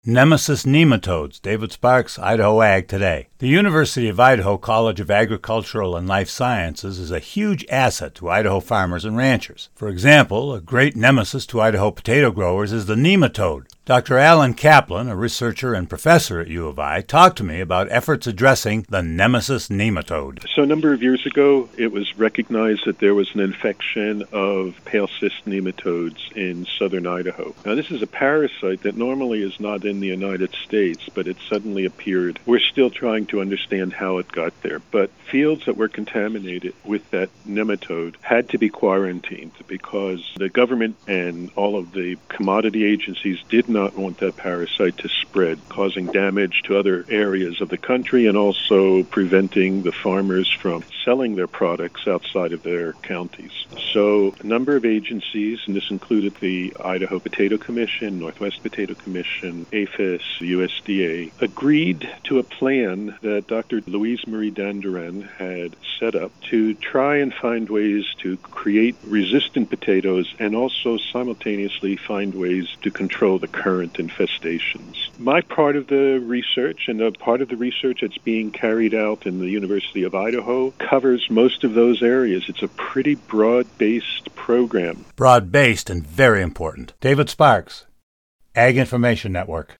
Nemesis nematodes. David Sparks, Idaho Ag Today. The University of Idaho College of Agricultural and Life Sciences is a huge asset to Idaho farmers and ranchers. For example, a great nemesis to Idaho potato growers is the nematode. Dr. Alan Kaplan, a researcher and professor at U of I, talked to me about efforts addressing the nemesis nematode. So a number of years ago, it was recognized that there was an infection of pale cyst nematodes in southern Idaho. Now, this is a parasite that normally is not in the United States, but it suddenly appeared. We're still trying to understand how it got there, but fields that were contaminated with that nematode had to be quarantined because the government and all of the commodity agencies did not want that parasite to spread, causing damage to other areas of the country and also preventing the farmers from selling their products outside of their counties. So a number of agencies, and this included the Idaho Potato Commission, Northwest Potato Commission, APHIS, USDA, agreed to a plan that Dr. Louise Marie Dandurand had set up to try and find ways to create resistant potatoes and also simultaneously find ways to control the current infestations. My part of the research and a part of the research that's being carried out in the University of Idaho covers most of those areas. It's a pretty broad-based program. Broad-based and very important. David Sparks, Ag Information Network.